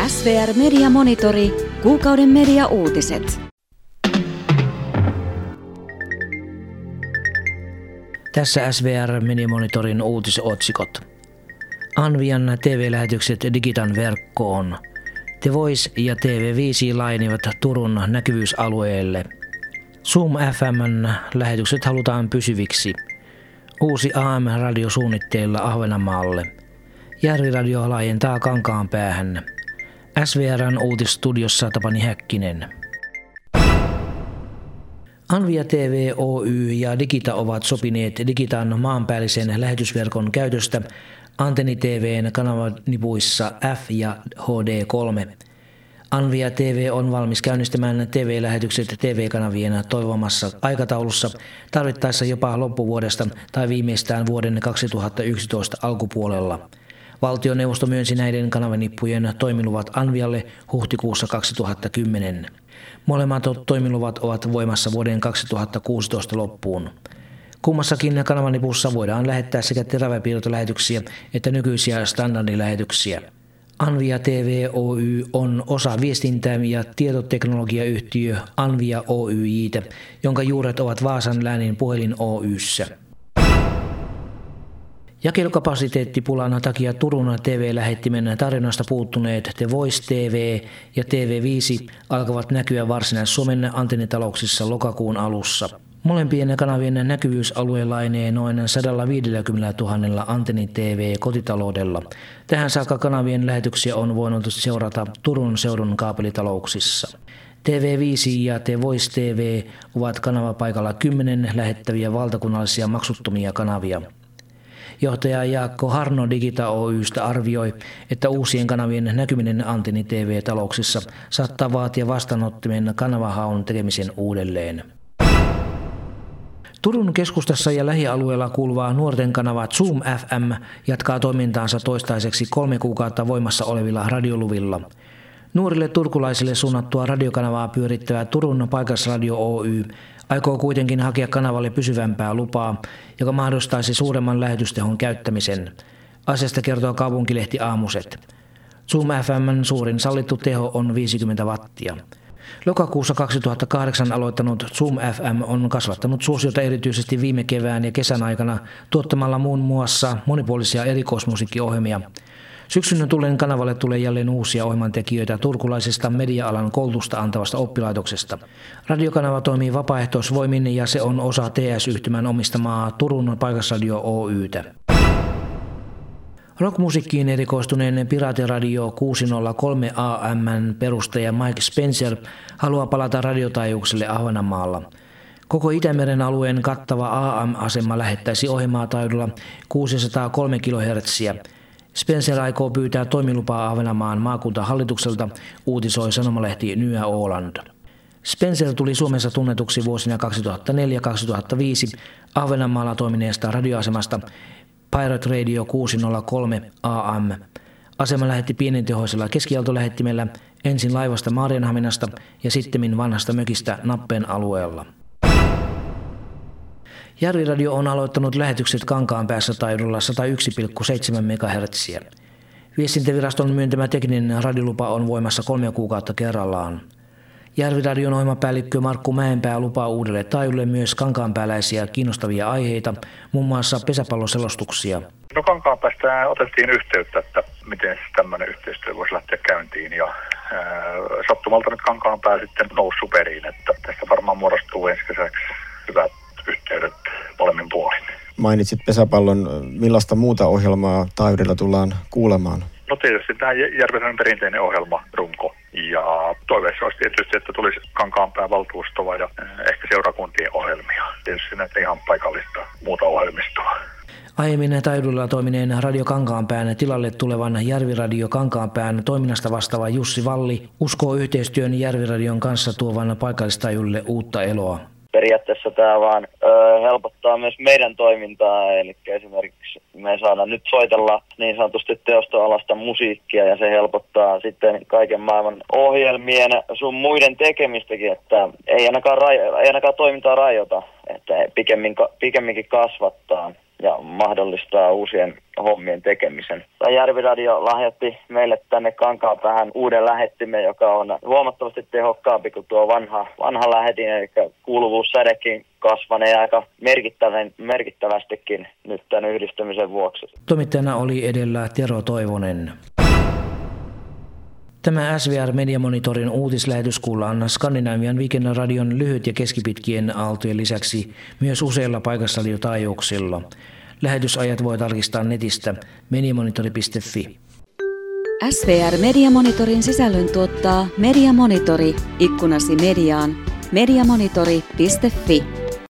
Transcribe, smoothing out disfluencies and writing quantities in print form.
SVR Media Monitori, kuukauden media-uutiset. Tässä SVR Media Monitorin uutisotsikot. Anvian TV-lähetykset Digitan verkkoon. The Voice ja TV5 lainivat Turun näkyvyysalueelle. Zoom FM:n lähetykset halutaan pysyviksi. Uusi AM-radio suunnitteilla Ahvenanmaalle. Järviradio laajentaa Kankaanpäähän. SVR:n uutisstudiossa Tapani Häkkinen. Anvia TV Oy ja Digita ovat sopineet Digitan maanpäällisen lähetysverkon käytöstä Antenni TV:n kanavanipuissa F ja HD3. Anvia TV on valmis käynnistämään TV-lähetykset TV-kanavien toivomassa aikataulussa, tarvittaessa jopa loppuvuodesta tai viimeistään vuoden 2011 alkupuolella. Valtioneuvosto myönsi näiden kanavanippujen toimiluvat Anvialle huhtikuussa 2010. Molemmat toimiluvat ovat voimassa vuoden 2016 loppuun. Kummassakin kanavanipussa voidaan lähettää sekä teräväpiirtolähetyksiä että nykyisiä standardilähetyksiä. Anvia TV Oy on osa viestintä- ja tietoteknologiayhtiö Anvia Oyj:tä, jonka juuret ovat Vaasan läänin puhelin Oy:ssä. Jakelukapasiteettipulan takia Turun TV-lähettimen tarinasta puuttuneet The Voice TV ja TV5 alkavat näkyä Varsinais-Suomen antennitalouksissa lokakuun alussa. Molempien kanavien näkyvyysalue lainee noin 150 000 antenni-TV-kotitaloudella. Tähän saakka kanavien lähetyksiä on voinut seurata Turun seudun kaapelitalouksissa. TV5 ja The Voice TV ovat kanavapaikalla 10 lähettäviä valtakunnallisia maksuttomia kanavia. Johtaja Jaakko Harno Digita Oy:stä arvioi, että uusien kanavien näkyminen antenni-TV-talouksissa saattaa vaatia vastaanottimen kanavahaun tekemisen uudelleen. Turun keskustassa ja lähialueella kuuluva nuorten kanava Zoom FM jatkaa toimintaansa toistaiseksi 3 kuukautta voimassa olevilla radioluvilla. Nuorille turkulaisille suunnattua radiokanavaa pyörittävä Turun paikallisradio Oy aikoo kuitenkin hakea kanavalle pysyvämpää lupaa, joka mahdollistaisi suuremman lähetystehon käyttämisen. Asiasta kertoo kaupunkilehti Aamuset. Zoom FM:n suurin sallittu teho on 50 wattia. Lokakuussa 2008 aloittanut Zoom FM on kasvattanut suosiota erityisesti viime kevään ja kesän aikana tuottamalla muun muassa monipuolisia erikoismusiikkiohjelmia. Syksyn tullen kanavalle tulee jälleen uusia ohjelmantekijöitä turkulaisesta media-alan koulutusta antavasta oppilaitoksesta. Radiokanava toimii vapaaehtoisvoimin ja se on osa TS-yhtymän omistamaa Turun paikallisradio Oy:tä. Rockmusiikkiin erikoistuneen Piraatiradio 603 AM:n perustaja Mike Spencer haluaa palata radiotaajuuksille Ahvenanmaalla. Koko Itämeren alueen kattava AM-asema lähettäisi ohjelmaa taajuudella 603 kHz. Spencer aikoo pyytää toimilupaa Ahvenanmaan maakuntahallitukselta, uutisoi sanomalehti Nya Åland. Spencer tuli Suomessa tunnetuksi vuosina 2004-2005 Ahvenanmaalla toimineesta radioasemasta Pirate Radio 603 AM. Asema lähetti pienentehoisella keskiaaltolähettimellä ensin laivasta Maarianhaminasta ja sittemmin vanhasta mökistä Nappeen alueella. Järviradio on aloittanut lähetykset Kankaanpäässä taajuudella 101,7 MHz. Viestintäviraston myöntämä tekninen radiolupa on voimassa 3 kuukautta kerrallaan. Järviradion ohjelmapäällikkö Markku Mäenpää lupaa uudelle taajuudelle myös kankaanpääläisiä kiinnostavia aiheita, muun muassa pesäpalloselostuksia. No Kankaanpäästä otettiin yhteyttä, että miten tämmöinen yhteistyö voisi lähteä käyntiin ja sattumalta nyt Kankaanpää sitten noussut periin, että tästä varmaan muodostuu ensi kesäksi hyvät yhteydet molemmin puolin. Mainitsit pesäpallon, millaista muuta ohjelmaa taajuudella tullaan kuulemaan? No tietysti tämä Järvisen perinteinen ohjelma, runko. Ja toiveessa olisi tietysti, että tulisi Kankaanpään valtuustoa ja ehkä seurakuntien ohjelmia. Tietysti näitä ihan paikallista muuta ohjelmistoa. Aiemmin taajuudella toimineen Radio Kankaanpään tilalle tulevan Järviradio Kankaanpään toiminnasta vastaava Jussi Valli uskoo yhteistyön Järviradion kanssa tuovan paikallistaajuudelle uutta eloa. Periaatteessa tämä vaan helpottaa myös meidän toimintaa, eli esimerkiksi me saadaan nyt soitella niin sanotusti teostoalasta musiikkia ja se helpottaa sitten kaiken maailman ohjelmien sun muiden tekemistäkin, että ei ainakaan toimintaa rajoita, että pikemminkin kasvattaa. ja mahdollistaa uusien hommien tekemisen. Järviradio lahjoitti meille tänne Kankaanpäähän uuden lähettimen, joka on huomattavasti tehokkaampi kuin tuo vanha lähetin, eli kuuluvuussädekin kasvanee aika merkittävästikin nyt tämän yhdistymisen vuoksi. Toimittajana oli edellä Tero Toivonen. Tämä SVR Mediamonitorin uutislähetys kuullaan Skandinavian Weekend-radion lyhyt- ja keskipitkien aaltojen lisäksi myös useilla paikasradiotaajuuksilla. Lähetysajat voi tarkistaa netistä mediamonitori.fi. SVR Mediamonitorin sisällön tuottaa Mediamonitori, ikkunasi mediaan, mediamonitori.fi.